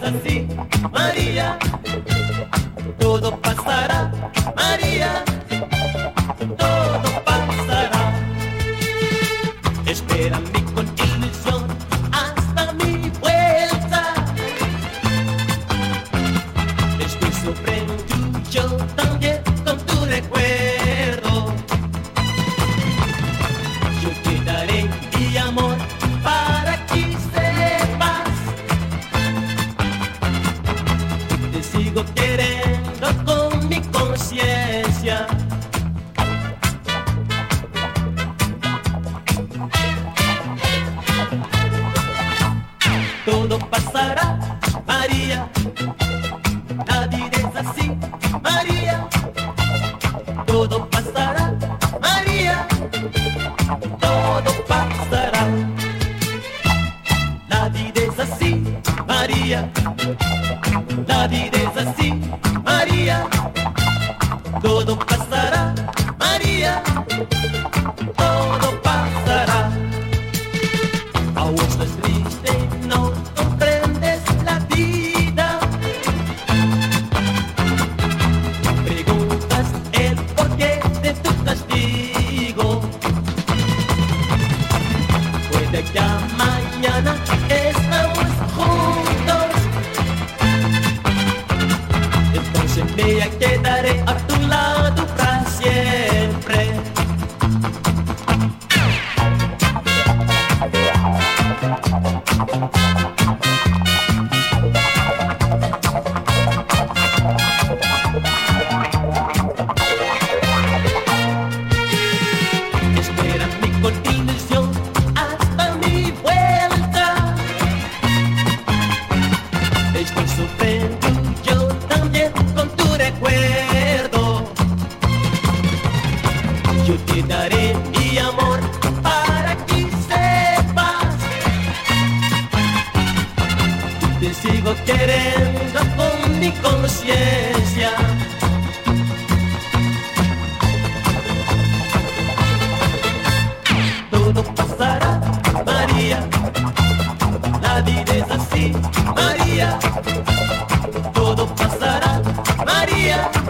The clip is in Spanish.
así, María, todo pasará, María, todo pasará. Espérame con ilusión hasta mi vuelta. Estoy sorprendido también con tu recuerdo. Yo te daré mi amor para que sepas. Te sigo queriendo con mi conciencia. Todo pasará, María, la vida es así, María. Todo pasará, María, todo pasará. La vida es así, María, la vida es así, María. Todo pasará, María, todo pasará. Aún estás triste, no comprendes la vida. Preguntas el porqué de tu castigo. Puede que mañana estamos juntos. Entonces me quedaré a tu lado para siempre. Espérame con ilusión hasta mi vuelta. Estoy sorprendido yo también con tu recuerdo. Yo te daré mi amor para que sepas. Te sigo queriendo con mi conciencia. Todo pasará, María, la vida es así, María. Todo pasará, María.